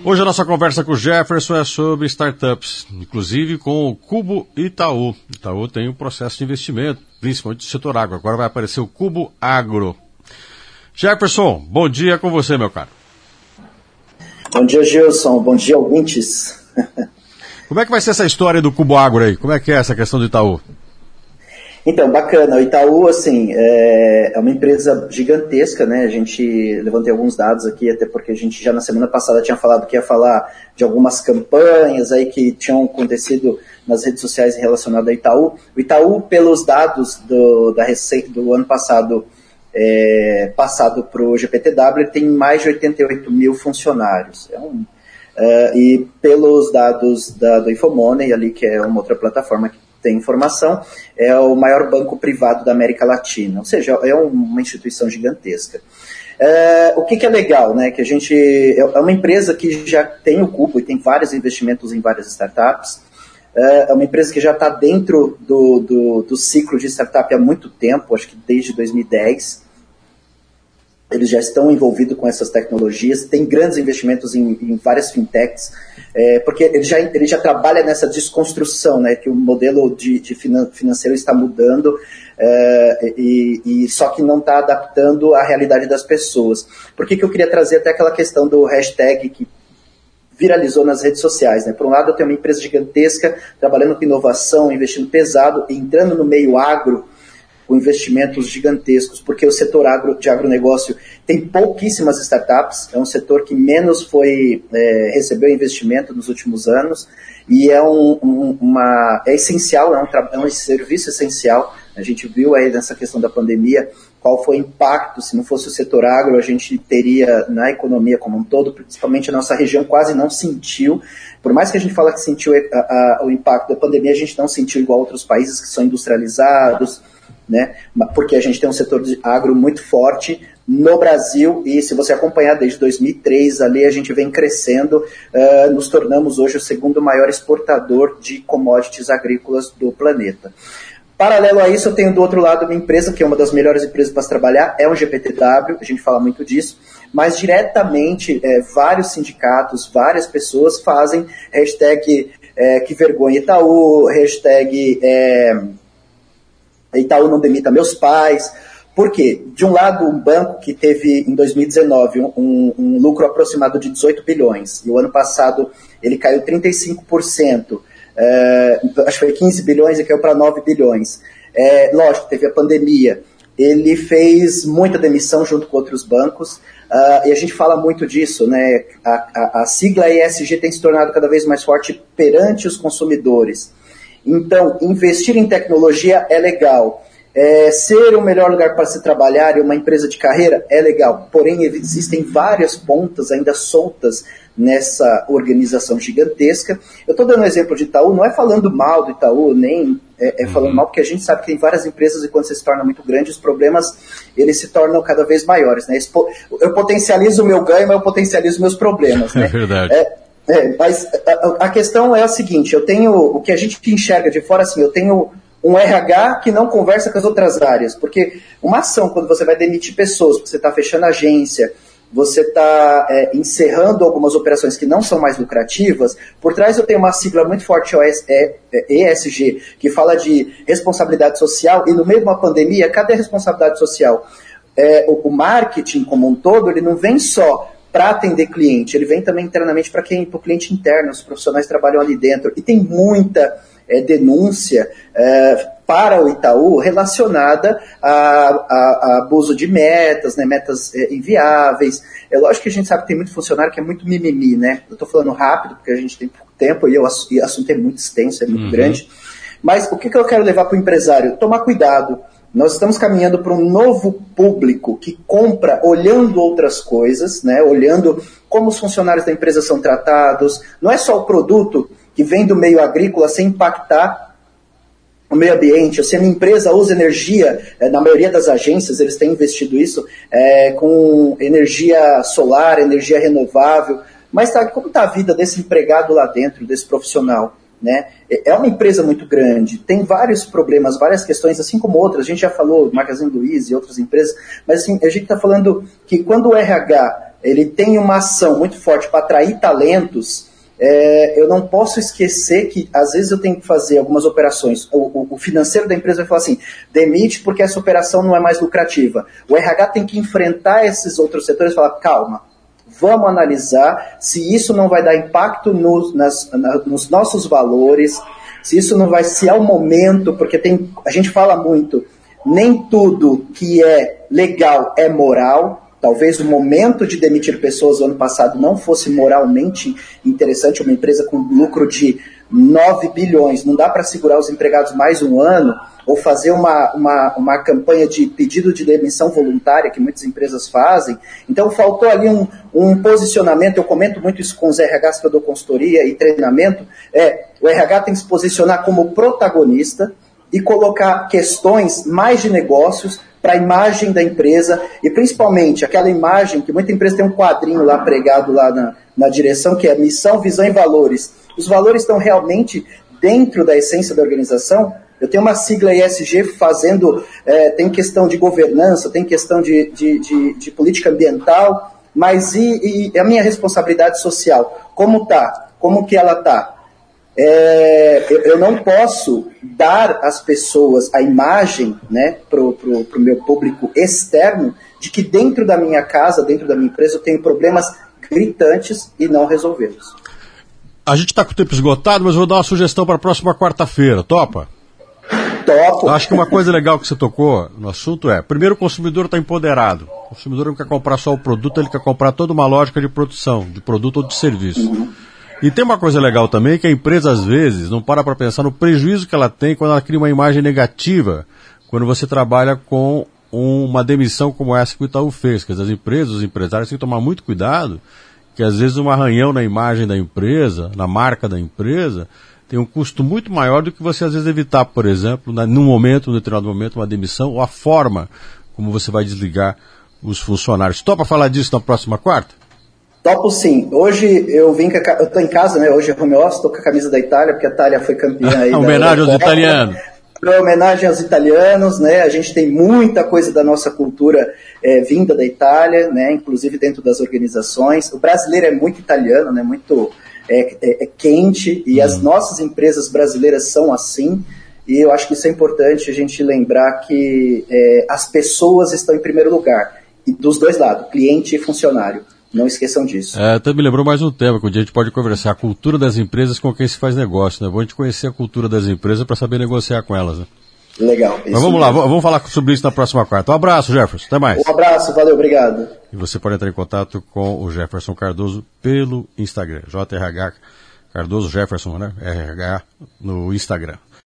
Hoje a nossa conversa com o Jefferson é sobre startups, inclusive com o Cubo Itaú. Itaú tem um processo de investimento, principalmente do setor agro. Agora vai aparecer o Cubo Agro. Jefferson, bom dia com você, meu caro. Bom dia, Gilson. Bom dia, ouvintes. Como é que vai ser essa história do Cubo Agro aí? Como é que é essa questão do Itaú? Então, bacana. O Itaú, assim, é uma empresa gigantesca, né? A gente levantei alguns dados aqui, até porque a gente já na semana passada tinha falado que ia falar de algumas campanhas aí que tinham acontecido nas redes sociais relacionadas ao Itaú. O Itaú, pelos dados do ano passado, passado para o GPTW, ele tem mais de 88 mil funcionários. E pelos dados do Infomoney, ali, que é uma outra plataforma que tem informação, é o maior banco privado da América Latina, ou seja, é uma instituição gigantesca. O que é legal, né, que a gente é uma empresa que já tem o Cubo e tem vários investimentos em várias startups, é uma empresa que já está dentro do ciclo de startup há muito tempo, acho que desde 2010, eles já estão envolvidos com essas tecnologias, tem grandes investimentos em várias fintechs, porque ele já trabalha nessa desconstrução, né, que o modelo de financeiro está mudando, e só que não está adaptando à realidade das pessoas. Por que eu queria trazer até aquela questão do hashtag que viralizou nas redes sociais, né? Por um lado, eu tenho uma empresa gigantesca, trabalhando com inovação, investindo pesado, entrando no meio agro, com investimentos gigantescos, porque o setor de agronegócio tem pouquíssimas startups, é um setor que menos recebeu investimento nos últimos anos, e é essencial, é um serviço essencial. A gente viu aí nessa questão da pandemia qual foi o impacto. Se não fosse o setor agro, a gente teria na economia como um todo, principalmente a nossa região quase não sentiu. Por mais que a gente fale que sentiu o impacto da pandemia, a gente não sentiu igual outros países que são industrializados, né? Porque a gente tem um setor de agro muito forte no Brasil, e se você acompanhar desde 2003, ali a gente vem crescendo, nos tornamos hoje o segundo maior exportador de commodities agrícolas do planeta. Paralelo a isso, eu tenho do outro lado uma empresa que é uma das melhores empresas para se trabalhar, é um GPTW, a gente fala muito disso, mas diretamente vários sindicatos, várias pessoas fazem hashtag que vergonha Itaú, hashtag Itaú não demita meus pais. Por quê? De um lado, um banco que teve em 2019 um lucro aproximado de 18 bilhões, e o ano passado ele caiu 35%, acho que foi 15 bilhões e caiu para 9 bilhões. Lógico, teve a pandemia, ele fez muita demissão junto com outros bancos, e a gente fala muito disso, né? A sigla ESG tem se tornado cada vez mais forte perante os consumidores. Então, investir em tecnologia é legal. Ser o melhor lugar para se trabalhar e uma empresa de carreira é legal. Porém, existem várias pontas ainda soltas nessa organização gigantesca. Eu estou dando um exemplo de Itaú, não é falando mal do Itaú, nem falando mal, porque a gente sabe que tem várias empresas e quando você se torna muito grande, os problemas eles se tornam cada vez maiores, né? Eu potencializo o meu ganho, mas eu potencializo meus problemas, né? É verdade. Mas a questão é a seguinte, eu tenho, o que a gente enxerga de fora, assim, eu tenho um RH que não conversa com as outras áreas, porque uma ação, quando você vai demitir pessoas, porque você está fechando agência, você está encerrando algumas operações que não são mais lucrativas, por trás eu tenho uma sigla muito forte, ESG, que fala de responsabilidade social, e no meio de uma pandemia, cadê a responsabilidade social? O marketing como um todo, ele não vem só para atender cliente, ele vem também internamente para o cliente interno, os profissionais trabalham ali dentro, e tem muita denúncia para o Itaú relacionada a abuso de metas, né, metas inviáveis. É lógico que a gente sabe que tem muito funcionário que é muito mimimi, né? Eu estou falando rápido porque a gente tem pouco tempo e o assunto é muito extenso, é muito grande. Mas o que eu quero levar para o empresário? Tomar cuidado. Nós estamos caminhando para um novo público que compra olhando outras coisas, né? Olhando como os funcionários da empresa são tratados. Não é só o produto que vem do meio agrícola sem impactar o meio ambiente. Se a minha empresa usa energia, na maioria das agências eles têm investido isso, com energia solar, energia renovável. Mas como está a vida desse empregado lá dentro, desse profissional? Né? É uma empresa muito grande, tem vários problemas, várias questões, assim como outras. A gente já falou, Magazine Luiza e outras empresas, mas assim, a gente está falando que quando o RH ele tem uma ação muito forte para atrair talentos, eu não posso esquecer que às vezes eu tenho que fazer algumas operações. O financeiro da empresa vai falar assim, demite porque essa operação não é mais lucrativa. O RH tem que enfrentar esses outros setores e falar, calma, vamos analisar se isso não vai dar impacto nos nossos valores, se é o momento, porque a gente fala muito, nem tudo que é legal é moral. Talvez o momento de demitir pessoas no ano passado não fosse moralmente interessante. Uma empresa com lucro de 9 bilhões, não dá para segurar os empregados mais um ano, ou fazer uma campanha de pedido de demissão voluntária, que muitas empresas fazem. Então faltou ali um posicionamento. Eu comento muito isso com os RHs que eu dou consultoria e treinamento. O RH tem que se posicionar como protagonista e colocar questões mais de negócios para a imagem da empresa, e principalmente aquela imagem que muita empresa tem um quadrinho lá pregado lá na direção, que é missão, visão e valores. Os valores estão realmente dentro da essência da organização. Eu tenho uma sigla ESG fazendo, tem questão de governança, tem questão de política ambiental, mas e a minha responsabilidade social? Como tá? Como que ela está? Eu não posso dar às pessoas a imagem, né, pro meu público externo, de que dentro da minha casa, dentro da minha empresa, eu tenho problemas gritantes e não resolvê-los. A gente está com o tempo esgotado, mas eu vou dar uma sugestão para a próxima quarta-feira. Topa? Topo. Acho que uma coisa legal que você tocou no assunto primeiro, o consumidor está empoderado. O consumidor não quer comprar só o produto, ele quer comprar toda uma lógica de produção, de produto ou de serviço. Uhum. E tem uma coisa legal também, que a empresa às vezes não para pensar no prejuízo que ela tem quando ela cria uma imagem negativa, quando você trabalha com uma demissão como essa que o Itaú fez. Que as empresas, os empresários têm que tomar muito cuidado, que às vezes um arranhão na imagem da empresa, na marca da empresa, tem um custo muito maior do que você às vezes evitar, por exemplo, num determinado momento, uma demissão, ou a forma como você vai desligar os funcionários. Topa falar disso na próxima quarta? Topo sim. Hoje eu estou em casa, né? Hoje é home office, estou com a camisa da Itália, porque a Itália foi campeã aí. Homenagem aos italianos. Homenagem aos italianos, né? A gente tem muita coisa da nossa cultura vinda da Itália, né? Inclusive dentro das organizações. O brasileiro é muito italiano, né? Muito quente, e as nossas empresas brasileiras são assim. E eu acho que isso é importante a gente lembrar que as pessoas estão em primeiro lugar, e dos dois lados, cliente e funcionário. Não esqueçam disso. Até me lembrou mais um tema que um dia a gente pode conversar, a cultura das empresas com quem se faz negócio, né? Bom a gente conhecer a cultura das empresas para saber negociar com elas, né? Legal. Mas vamos lá, vamos falar sobre isso na próxima quarta. Um abraço, Jefferson, até mais. Um abraço, valeu, obrigado. E você pode entrar em contato com o Jefferson Cardoso pelo Instagram, JRH Cardoso Jefferson, né? RH no Instagram.